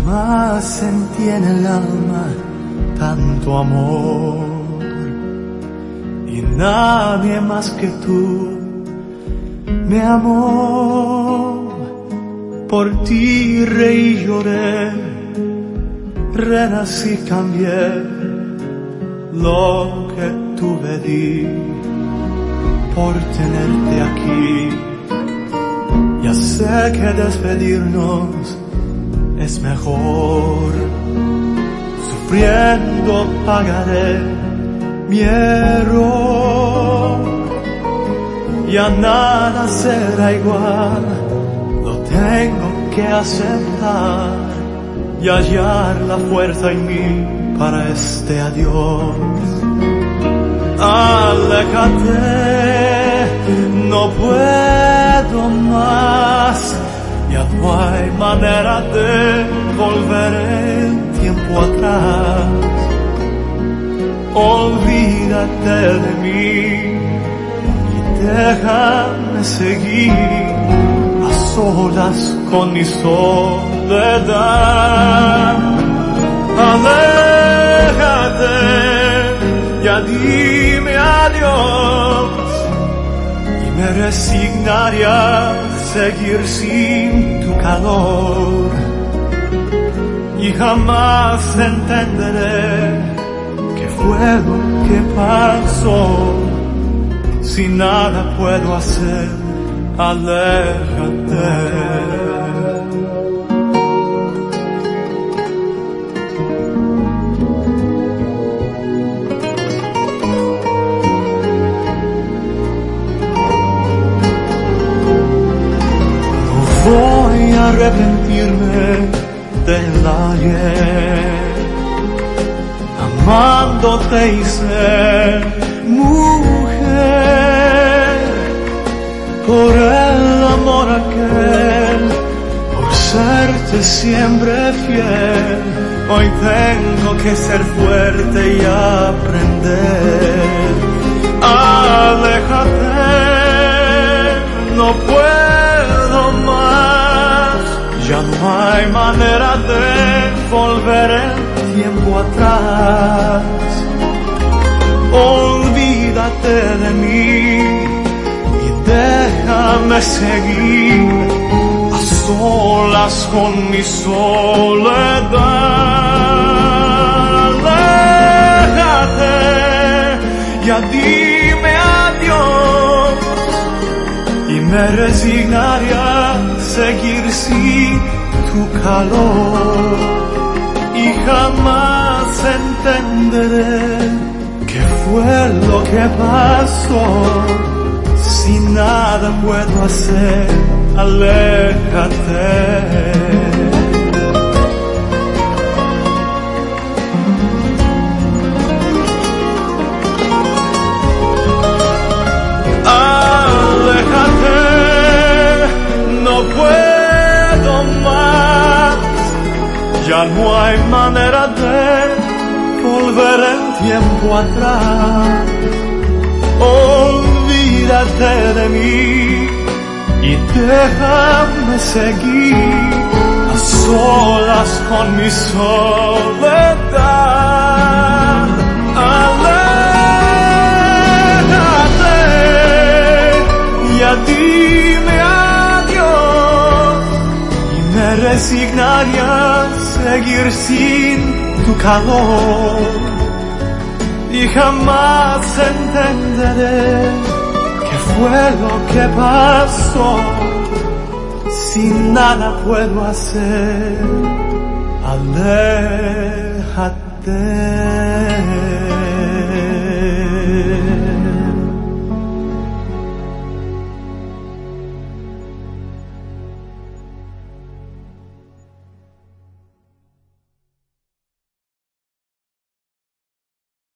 Jamás sentí en el alma tanto amor, y nadie más que tú me amó. Por ti reí, lloré, renací, cambié, lo que tuve di por tenerte aquí. Ya sé que despedirnos es mejor, sufriendo pagaré mi error. Ya nada será igual, lo tengo que aceptar y hallar la fuerza en mí para este adiós. Aléjate, no puedo más, ya no hay manera de volver el tiempo atrás. Olvídate de mí y déjame seguir a solas con mi soledad. Aléjate, ya dime adiós, y me resignaría a seguir sin tu calor. Y jamás entenderé qué fue lo que pasó. Si nada puedo hacer, aléjate. Voy a arrepentirme del ayer, amándote y ser mujer, por el amor aquel, por serte siempre fiel. Hoy tengo que ser fuerte y aprender. Aléjate, no puedo más, ya no hay manera de volver el tiempo atrás. Olvídate de mí y déjame seguir a solas con mi soledad. Aléjate, ya dime adiós, y me resignaría a seguir sin tu calor. Y jamás entenderé qué fue lo que pasó. Si nada puedo hacer, aléjate. Ya no hay manera de volver el tiempo atrás. Olvídate de mí y déjame seguir a solas con mi soledad. Aléjate, ya dime adiós, y me resignaría a seguir sin tu calor. Y jamás entenderé qué fue lo que pasó. Si nada puedo hacer, aléjate.